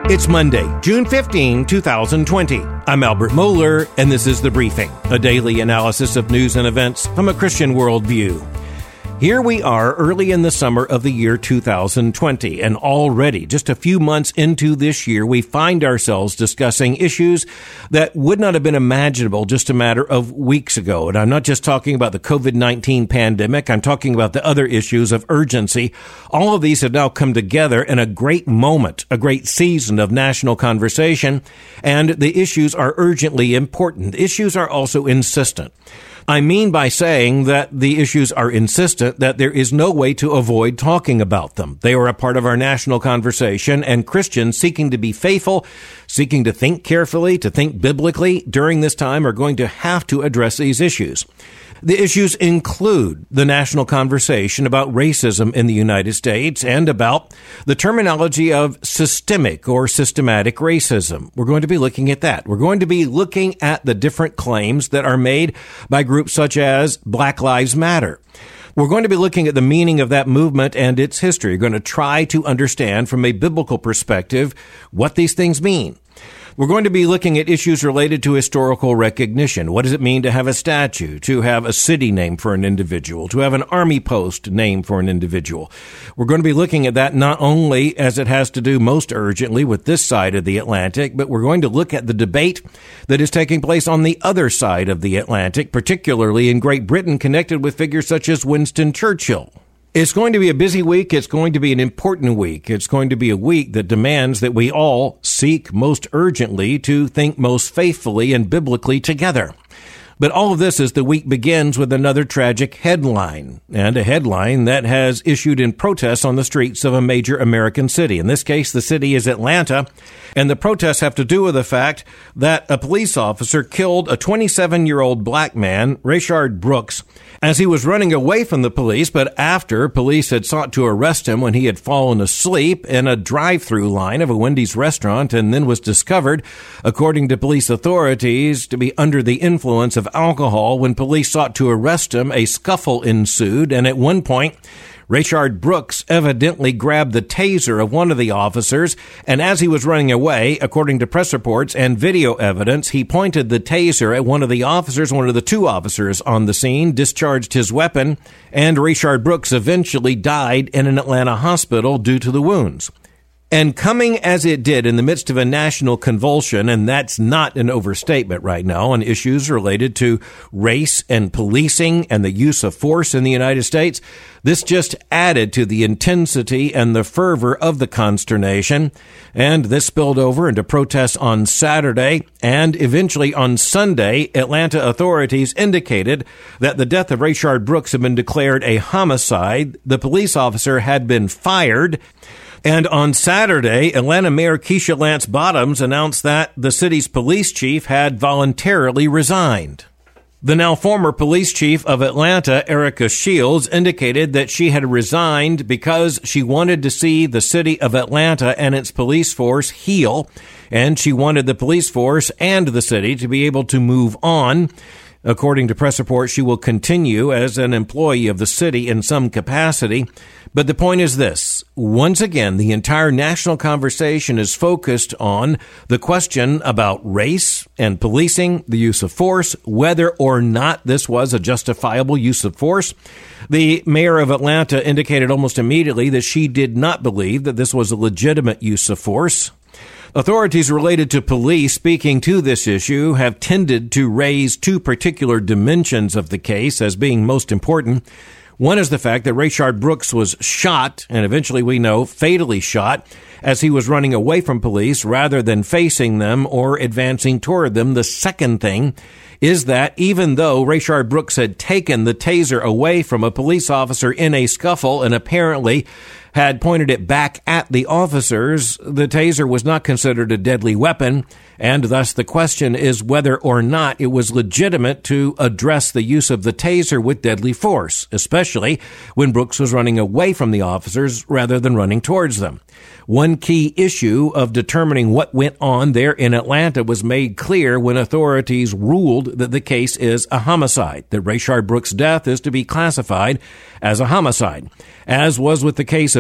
It's Monday, June 15, 2020. I'm Albert Mohler, and this is The Briefing, a daily analysis of news and events from a Christian worldview. Here we are early in the summer of the year 2020, and already, just a few months into this year, we find ourselves discussing issues that would not have been imaginable just a matter of weeks ago. And I'm not just talking about the COVID-19 pandemic, I'm talking about the other issues of urgency. All of these have now come together in a great moment, a great season of national conversation, and the issues are urgently important. Issues are also insistent. I mean by saying that the issues are insistent that there is no way to avoid talking about them. They are a part of our national conversation, and Christians seeking to be faithful, seeking to think carefully, to think biblically during this time are going to have to address these issues. The issues include the national conversation about racism in the United States and about the terminology of systemic or systematic racism. We're going to be looking at that. We're going to be looking at the different claims that are made by groups such as Black Lives Matter. We're going to be looking at the meaning of that movement and its history. We're going to try to understand from a biblical perspective what these things mean. We're going to be looking at issues related to historical recognition. What does it mean to have a statue, to have a city named for an individual, to have an army post named for an individual? We're going to be looking at that not only as it has to do most urgently with this side of the Atlantic, but we're going to look at the debate that is taking place on the other side of the Atlantic, particularly in Great Britain, connected with figures such as Winston Churchill. It's going to be a busy week. It's going to be an important week. It's going to be a week that demands that we all seek most urgently to think most faithfully and biblically together. But all of this as the week begins with another tragic headline, and a headline that has issued in protest on the streets of a major American city. In this case, the city is Atlanta, and the protests have to do with the fact that a police officer killed a 27-year-old black man, Rayshard Brooks, as he was running away from the police, but after police had sought to arrest him when he had fallen asleep in a drive-through line of a Wendy's restaurant and then was discovered, according to police authorities, to be under the influence of alcohol. When police sought to arrest him, a scuffle ensued, and at one point, Rayshard Brooks evidently grabbed the taser of one of the officers, and as he was running away, according to press reports and video evidence, he pointed the taser at one of the officers. One of the two officers on the scene discharged his weapon, and Rayshard Brooks eventually died in an Atlanta hospital due to the wounds. And coming as it did in the midst of a national convulsion, and that's not an overstatement right now, on issues related to race and policing and the use of force in the United States, this just added to the intensity and the fervor of the consternation. And this spilled over into protests on Saturday, and eventually on Sunday, Atlanta authorities indicated that the death of Rayshard Brooks had been declared a homicide. The police officer had been fired. And on Saturday, Atlanta Mayor Keisha Lance Bottoms announced that the city's police chief had voluntarily resigned. The now former police chief of Atlanta, Erica Shields, indicated that she had resigned because she wanted to see the city of Atlanta and its police force heal, and she wanted the police force and the city to be able to move on. According to press reports, she will continue as an employee of the city in some capacity. But the point is this. Once again, the entire national conversation is focused on the question about race and policing, the use of force, whether or not this was a justifiable use of force. The mayor of Atlanta indicated almost immediately that she did not believe that this was a legitimate use of force. Authorities related to police speaking to this issue have tended to raise two particular dimensions of the case as being most important. One is the fact that Rayshard Brooks was shot, and eventually we know fatally shot, as he was running away from police rather than facing them or advancing toward them. The second thing is that even though Rayshard Brooks had taken the taser away from a police officer in a scuffle and apparently had pointed it back at the officers, the taser was not considered a deadly weapon, and thus the question is whether or not it was legitimate to address the use of the taser with deadly force, especially when Brooks was running away from the officers rather than running towards them. One key issue of determining what went on there in Atlanta was made clear when authorities ruled that the case is a homicide, that Rayshard Brooks' death is to be classified as a homicide. As was with the case of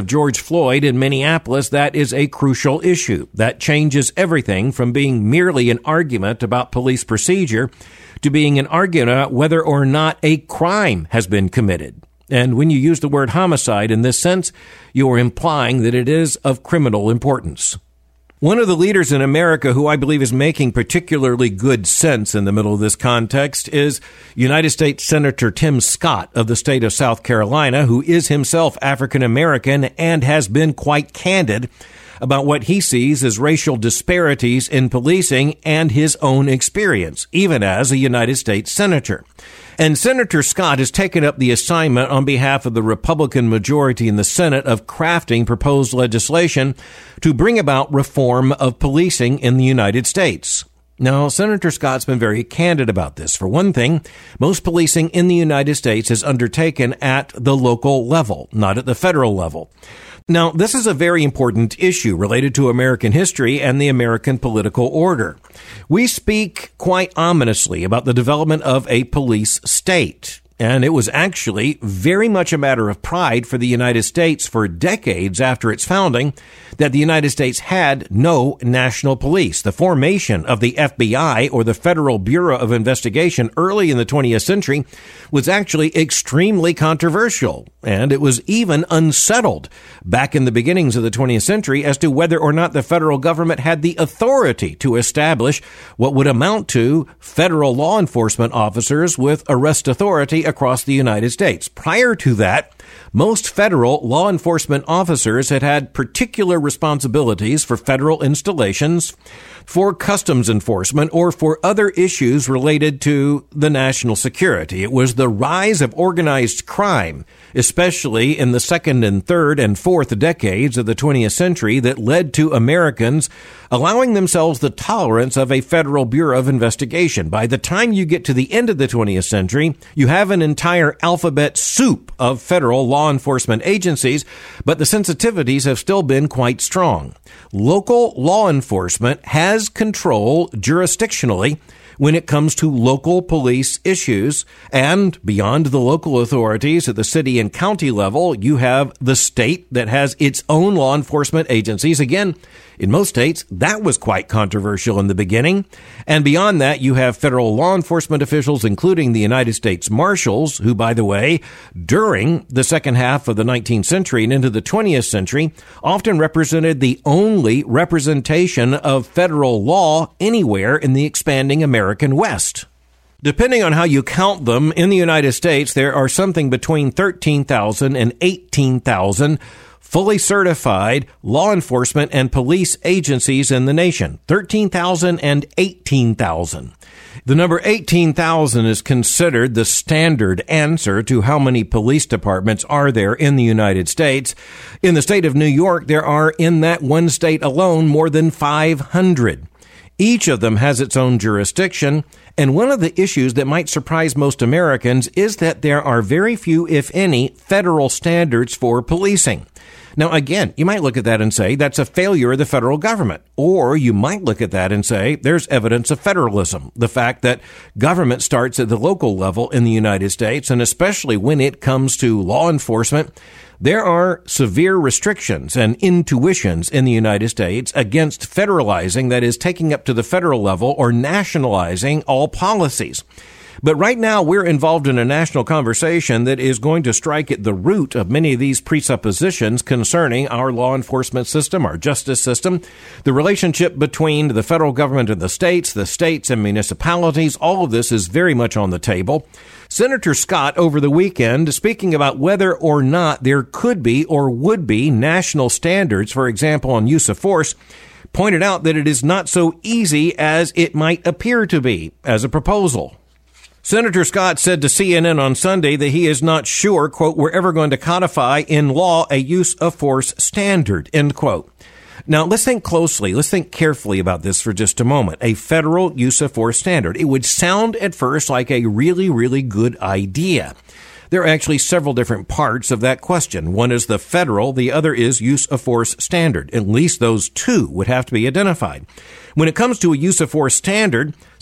of George Floyd in Minneapolis, that is a crucial issue. That changes everything from being merely an argument about police procedure to being an argument about whether or not a crime has been committed. And when you use the word homicide in this sense, you are implying that it is of criminal importance. One of the leaders in America who I believe is making particularly good sense in the middle of this context is United States Senator Tim Scott of the state of South Carolina, who is himself African American and has been quite candid about what he sees as racial disparities in policing and his own experience, even as a United States Senator. And Senator Scott has taken up the assignment on behalf of the Republican majority in the Senate of crafting proposed legislation to bring about reform of policing in the United States. Now, Senator Scott's been very candid about this. For one thing, most policing in the United States is undertaken at the local level, not at the federal level. Now, this is a very important issue related to American history and the American political order. We speak quite ominously about the development of a police state. And it was actually very much a matter of pride for the United States for decades after its founding that the United States had no national police. The formation of the FBI, or the Federal Bureau of Investigation, early in the 20th century was actually extremely controversial. And it was even unsettled back in the beginnings of the 20th century as to whether or not the federal government had the authority to establish what would amount to federal law enforcement officers with arrest authority across the United States. Prior to that, most federal law enforcement officers had particular responsibilities for federal installations, for customs enforcement, or for other issues related to the national security. It was the rise of organized crime, especially in the second and third and fourth decades of the 20th century, that led to Americans allowing themselves the tolerance of a Federal Bureau of Investigation. By the time you get to the end of the 20th century, you have an entire alphabet soup of federal law enforcement agencies, but the sensitivities have still been quite strong. Local law enforcement has control jurisdictionally when it comes to local police issues, and beyond the local authorities at the city and county level, you have the state that has its own law enforcement agencies. Again, in most states, that was quite controversial in the beginning. And beyond that, you have federal law enforcement officials, including the United States Marshals, who, by the way, during the second half of the 19th century and into the 20th century, often represented the only representation of federal law anywhere in the expanding American West. Depending on how you count them, in the United States, there are something between 13,000 and 18,000 fully certified law enforcement and police agencies in the nation. 13,000 and 18,000. The number 18,000 is considered the standard answer to how many police departments are there in the United States. In the state of New York, there are, in that one state alone, more than 500. Each of them has its own jurisdiction, and one of the issues that might surprise most Americans is that there are very few, if any, federal standards for policing. Now, again, you might look at that and say that's a failure of the federal government. Or you might look at that and say there's evidence of federalism, the fact that government starts at the local level in the United States, and especially when it comes to law enforcement, there are severe restrictions and intuitions in the United States against federalizing, that is, taking up to the federal level or nationalizing all policies. But right now, we're involved in a national conversation that is going to strike at the root of many of these presuppositions concerning our law enforcement system, our justice system, the relationship between the federal government and the states and municipalities. All of this is very much on the table. Senator Scott, over the weekend, speaking about whether or not there could be or would be national standards, for example, on use of force, pointed out that it is not so easy as it might appear to be as a proposal. Senator Scott said to CNN on Sunday that he is not sure, quote, we're ever going to codify in law a use of force standard, end quote. Now, let's think closely. Let's think carefully about this for just a moment. A federal use of force standard. It would sound at first like a really, really good idea. There are actually several different parts of that question. One is the federal, the other is use of force standard. At least those two would have to be identified. When it comes to a use of force standard,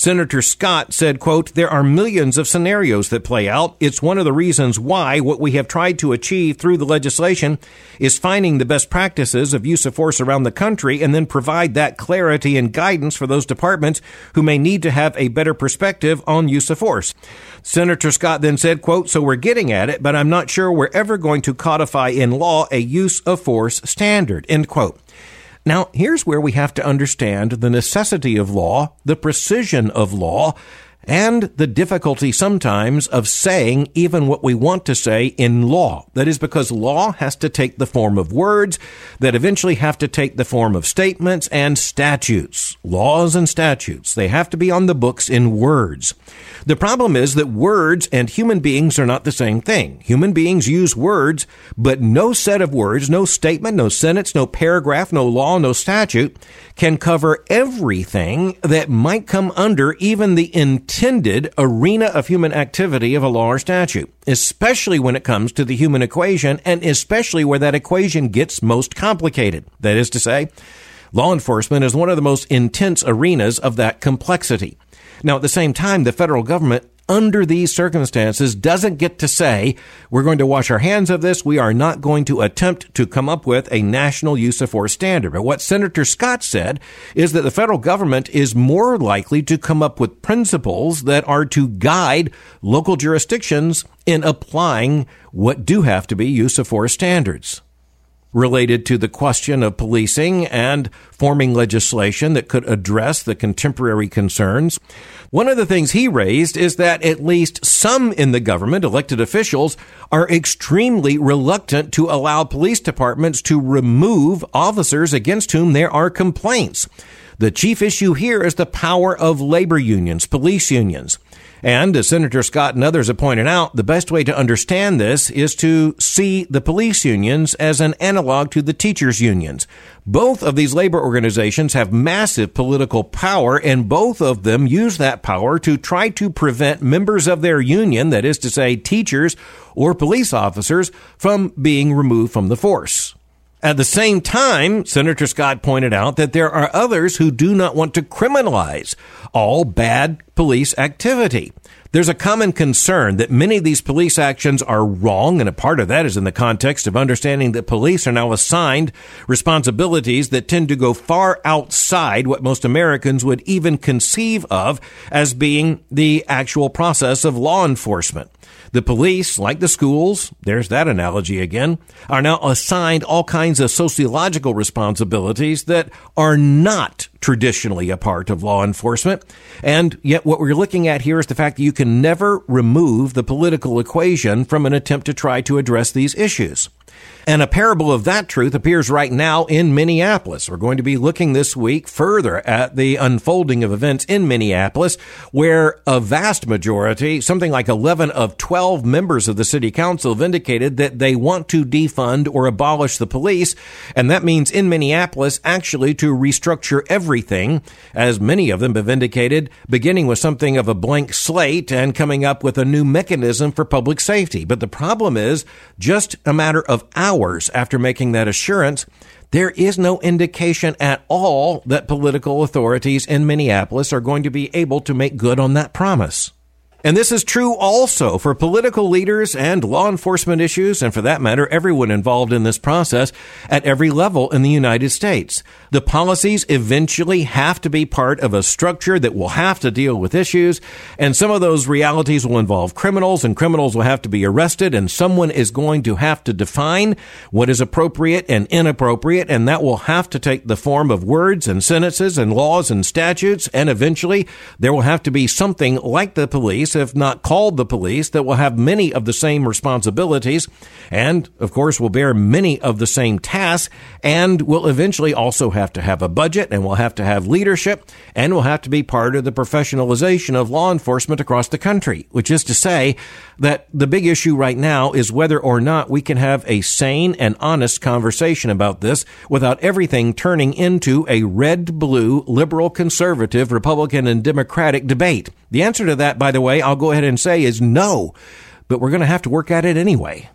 Senator Scott said, quote, "There are millions of scenarios that play out. It's one of the reasons why what we have tried to achieve through the legislation is finding the best practices of use of force around the country and then provide that clarity and guidance for those departments who may need to have a better perspective on use of force." Senator Scott then said, quote, "So we're getting at it, but I'm not sure we're ever going to codify in law a use of force standard," end quote. Now, here's where we have to understand the necessity of law, the precision of law, and the difficulty sometimes of saying even what we want to say in law. That is because law has to take the form of words that eventually have to take the form of statements and statutes. Laws and statutes, they have to be on the books in words. The problem is that words and human beings are not the same thing. Human beings use words, but no set of words, no statement, no sentence, no paragraph, no law, no statute can cover everything that might come under even the intended arena of human activity of a law or statute, especially when it comes to the human equation and especially where that equation gets most complicated. That is to say, law enforcement is one of the most intense arenas of that complexity. Now, at the same time, the federal government, under these circumstances, doesn't get to say, we're going to wash our hands of this. We are not going to attempt to come up with a national use of force standard. But what Senator Scott said is that the federal government is more likely to come up with principles that are to guide local jurisdictions in applying what do have to be use of force standards related to the question of policing and forming legislation that could address the contemporary concerns. One of the things he raised is that at least some in the government, elected officials, are extremely reluctant to allow police departments to remove officers against whom there are complaints. The chief issue here is the power of labor unions, police unions. And as Senator Scott and others have pointed out, the best way to understand this is to see the police unions as an analog to the teachers' unions. Both of these labor organizations have massive political power, and both of them use that power to try to prevent members of their union, that is to say teachers or police officers, from being removed from the force. At the same time, Senator Scott pointed out that there are others who do not want to criminalize all bad police activity. There's a common concern that many of these police actions are wrong, and a part of that is in the context of understanding that police are now assigned responsibilities that tend to go far outside what most Americans would even conceive of as being the actual process of law enforcement. The police, like the schools, there's that analogy again, are now assigned all kinds of sociological responsibilities that are not traditionally a part of law enforcement. And yet what we're looking at here is the fact that you can never remove the political equation from an attempt to try to address these issues. And a parable of that truth appears right now in Minneapolis. We're going to be looking this week further at the unfolding of events in Minneapolis, where a vast majority, something like 11 of 12 members of the city council, have indicated that they want to defund or abolish the police. And that means in Minneapolis actually to restructure everything, as many of them have indicated, beginning with something of a blank slate and coming up with a new mechanism for public safety. But the problem is, just a matter of hours after making that assurance, there is no indication at all that political authorities in Minneapolis are going to be able to make good on that promise. And this is true also for political leaders and law enforcement issues, and for that matter, everyone involved in this process at every level in the United States. The policies eventually have to be part of a structure that will have to deal with issues, and some of those realities will involve criminals, and criminals will have to be arrested, and someone is going to have to define what is appropriate and inappropriate, and that will have to take the form of words and sentences and laws and statutes, and eventually there will have to be something like the police, if not called the police, that will have many of the same responsibilities and, of course, will bear many of the same tasks and will eventually also have to have a budget and will have to have leadership and will have to be part of the professionalization of law enforcement across the country, which is to say that the big issue right now is whether or not we can have a sane and honest conversation about this without everything turning into a red-blue, liberal, conservative, Republican, and Democratic debate. The answer to that, by the way, I'll go ahead and say is no, but we're going to have to work at it anyway.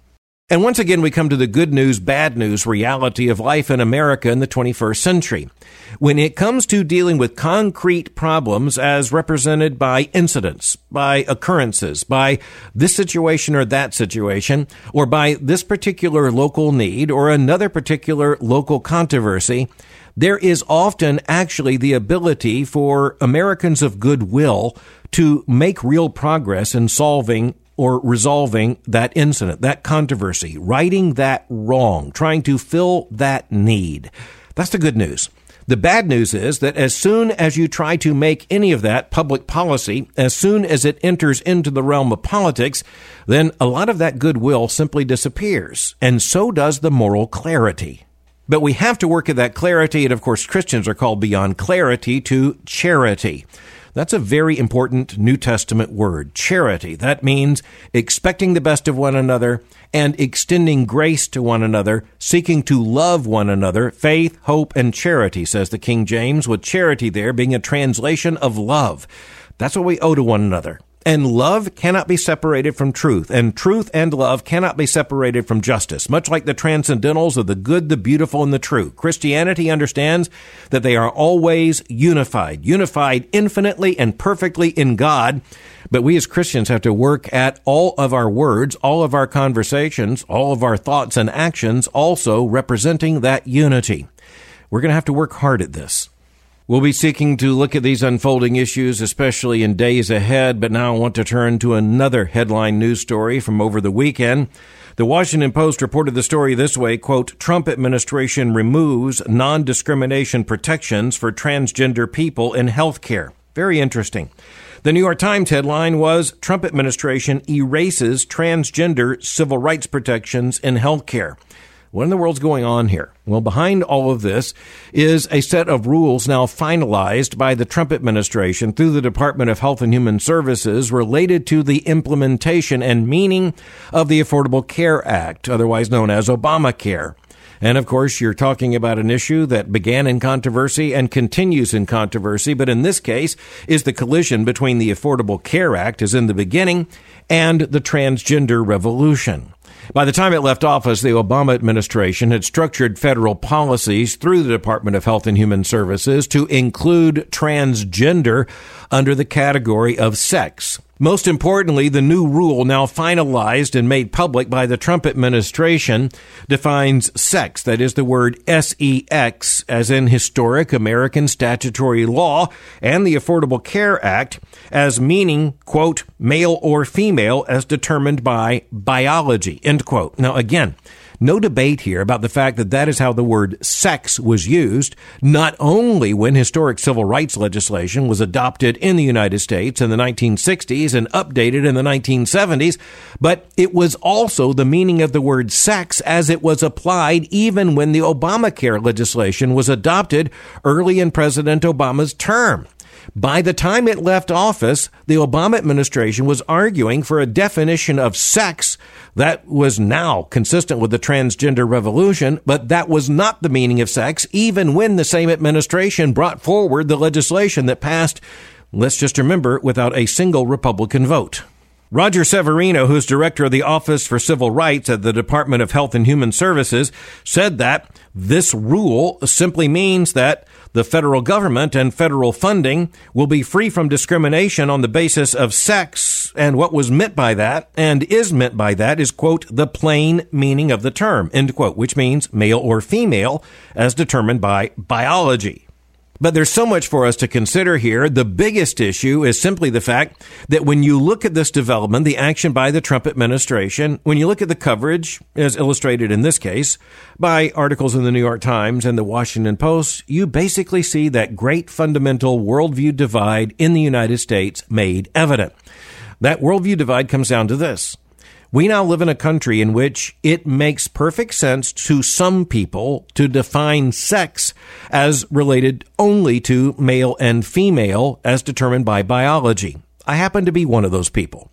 And once again, we come to the good news, bad news reality of life in America in the 21st century. When it comes to dealing with concrete problems as represented by incidents, by occurrences, by this situation or that situation, or by this particular local need or another particular local controversy, there is often actually the ability for Americans of goodwill to make real progress in solving or resolving that incident, that controversy, righting that wrong, trying to fill that need. That's the good news. The bad news is that as soon as you try to make any of that public policy, as soon as it enters into the realm of politics, then a lot of that goodwill simply disappears, and so does the moral clarity. But we have to work at that clarity, and of course Christians are called beyond clarity to charity. That's a very important New Testament word, charity. That means expecting the best of one another and extending grace to one another, seeking to love one another, faith, hope, and charity, says the King James, with charity there being a translation of love. That's what we owe to one another. And love cannot be separated from truth, and truth and love cannot be separated from justice. Much like the transcendentals of the good, the beautiful, and the true, Christianity understands that they are always unified infinitely and perfectly in God. But we as Christians have to work at all of our words, all of our conversations, all of our thoughts and actions also representing that unity. We're going to have to work hard at this. We'll be seeking to look at these unfolding issues, especially in days ahead, but now I want to turn to another headline news story from over the weekend. The Washington Post reported the story this way, quote, Trump administration removes non-discrimination protections for transgender people in health care. Very interesting. The New York Times headline was, Trump administration erases transgender civil rights protections in health care. What in the world's going on here? Well, behind all of this is a set of rules now finalized by the Trump administration through the Department of Health and Human Services related to the implementation and meaning of the Affordable Care Act, otherwise known as Obamacare. And of course, you're talking about an issue that began in controversy and continues in controversy, but in this case is the collision between the Affordable Care Act, as in the beginning, and the transgender revolution. By the time it left office, the Obama administration had structured federal policies through the Department of Health and Human Services to include transgender under the category of sex. Most importantly, the new rule, now finalized and made public by the Trump administration, defines sex, that is the word sex, as in historic American statutory law, and the Affordable Care Act, as meaning, quote, male or female as determined by biology, end quote. Now, again, no debate here about the fact that that is how the word sex was used, not only when historic civil rights legislation was adopted in the United States in the 1960s and updated in the 1970s, but it was also the meaning of the word sex as it was applied even when the Obamacare legislation was adopted early in President Obama's term. By the time it left office, the Obama administration was arguing for a definition of sex that was now consistent with the transgender revolution, but that was not the meaning of sex, even when the same administration brought forward the legislation that passed, let's just remember, without a single Republican vote. Roger Severino, who's director of the Office for Civil Rights at the Department of Health and Human Services, said that this rule simply means that the federal government and federal funding will be free from discrimination on the basis of sex, and what was meant by that and is meant by that is, quote, the plain meaning of the term, end quote, which means male or female as determined by biology. But there's so much for us to consider here. The biggest issue is simply the fact that when you look at this development, the action by the Trump administration, when you look at the coverage, as illustrated in this case, by articles in the New York Times and the Washington Post, you basically see that great fundamental worldview divide in the United States made evident. That worldview divide comes down to this. We now live in a country in which it makes perfect sense to some people to define sex as related only to male and female as determined by biology. I happen to be one of those people.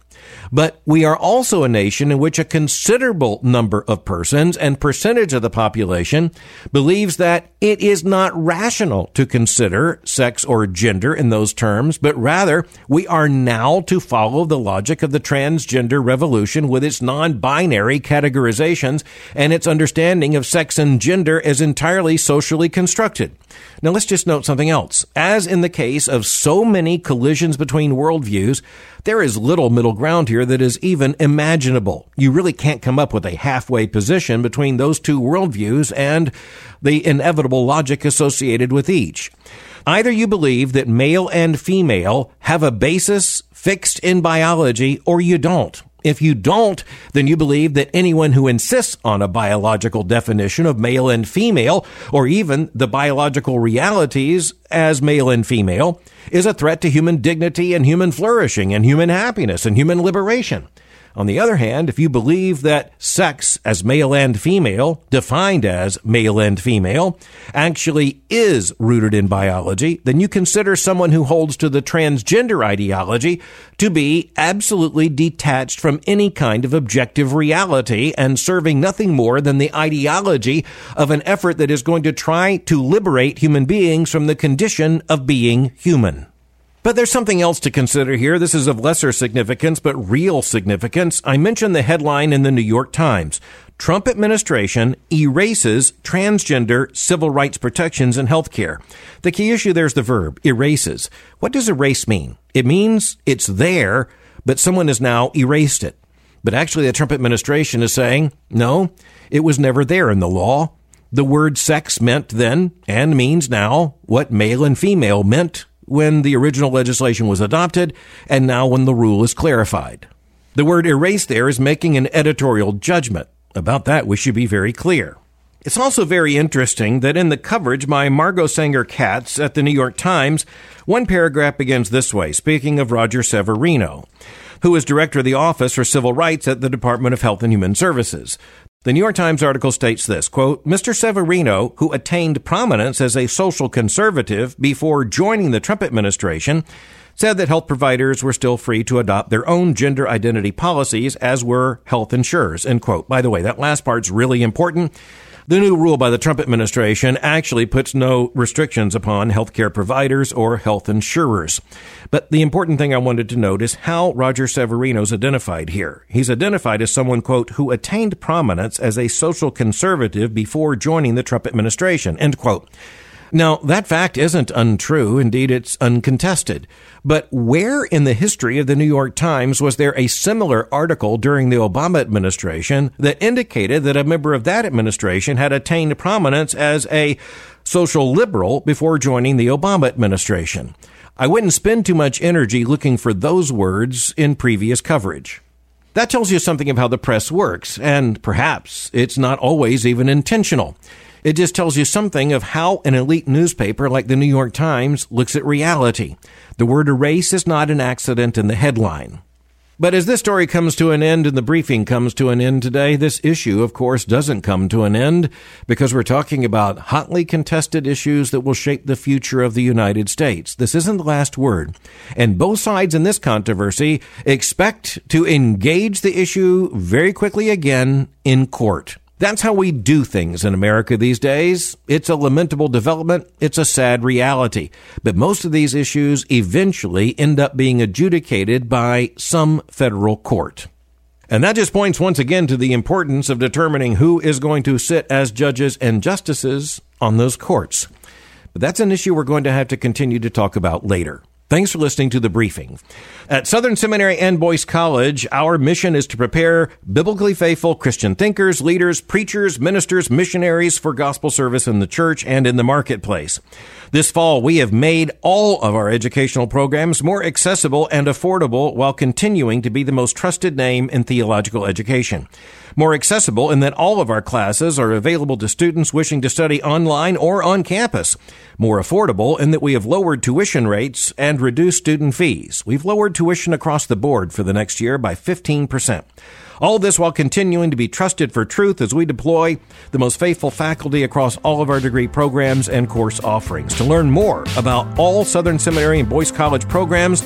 But we are also a nation in which a considerable number of persons and percentage of the population believes that it is not rational to consider sex or gender in those terms, but rather we are now to follow the logic of the transgender revolution with its non-binary categorizations and its understanding of sex and gender as entirely socially constructed. Now, let's just note something else. As in the case of so many collisions between worldviews, there is little middle ground here that is even imaginable. You really can't come up with a halfway position between those two worldviews and the inevitable logic associated with each. Either you believe that male and female have a basis fixed in biology, or you don't. If you don't, then you believe that anyone who insists on a biological definition of male and female, or even the biological realities as male and female, is a threat to human dignity and human flourishing and human happiness and human liberation. On the other hand, if you believe that sex as male and female, defined as male and female, actually is rooted in biology, then you consider someone who holds to the transgender ideology to be absolutely detached from any kind of objective reality and serving nothing more than the ideology of an effort that is going to try to liberate human beings from the condition of being human. But there's something else to consider here. This is of lesser significance, but real significance. I mentioned the headline in the New York Times. Trump administration erases transgender civil rights protections in healthcare. The key issue there is the verb, erases. What does erase mean? It means it's there, but someone has now erased it. But actually, the Trump administration is saying, no, it was never there in the law. The word sex meant then, and means now, what male and female meant when the original legislation was adopted, and now when the rule is clarified. The word erase there is making an editorial judgment. About that, we should be very clear. It's also very interesting that in the coverage by Margot Sanger-Katz at the New York Times, one paragraph begins this way, speaking of Roger Severino, who is director of the Office for Civil Rights at the Department of Health and Human Services. The New York Times article states this, quote, Mr. Severino, who attained prominence as a social conservative before joining the Trump administration, said that health providers were still free to adopt their own gender identity policies, as were health insurers, end quote. By the way, that last part's really important. The new rule by the Trump administration actually puts no restrictions upon healthcare providers or health insurers. But the important thing I wanted to note is how Roger Severino's identified here. He's identified as someone, quote, who attained prominence as a social conservative before joining the Trump administration, end quote. Now, that fact isn't untrue. Indeed, it's uncontested. But where in the history of the New York Times was there a similar article during the Obama administration that indicated that a member of that administration had attained prominence as a social liberal before joining the Obama administration? I wouldn't spend too much energy looking for those words in previous coverage. That tells you something of how the press works, and perhaps it's not always even intentional. It just tells you something of how an elite newspaper like the New York Times looks at reality. The word erase is not an accident in the headline. But as this story comes to an end and the briefing comes to an end today, this issue, of course, doesn't come to an end because we're talking about hotly contested issues that will shape the future of the United States. This isn't the last word. And both sides in this controversy expect to engage the issue very quickly again in court. That's how we do things in America these days. It's a lamentable development. It's a sad reality. But most of these issues eventually end up being adjudicated by some federal court. And that just points once again to the importance of determining who is going to sit as judges and justices on those courts. But that's an issue we're going to have to continue to talk about later. Thanks for listening to The Briefing. At Southern Seminary and Boyce College, our mission is to prepare biblically faithful Christian thinkers, leaders, preachers, ministers, missionaries for gospel service in the church and in the marketplace. This fall, we have made all of our educational programs more accessible and affordable while continuing to be the most trusted name in theological education. More accessible in that all of our classes are available to students wishing to study online or on campus. More affordable in that we have lowered tuition rates and reduced student fees. We've lowered tuition across the board for the next year by 15%. All this while continuing to be trusted for truth as we deploy the most faithful faculty across all of our degree programs and course offerings. To learn more about all Southern Seminary and Boyce College programs,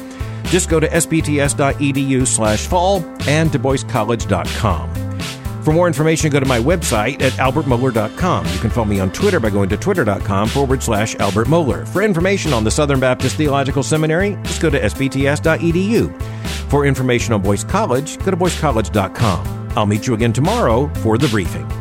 Just go to sbts.edu/fall and duboiscollege.com. For more information, go to my website at albertmohler.com. You can follow me on Twitter by going to twitter.com/Albert Mohler. For information on the Southern Baptist Theological Seminary, just go to sbts.edu. For information on Boyce College, go to boycecollege.com. I'll meet you again tomorrow for The Briefing.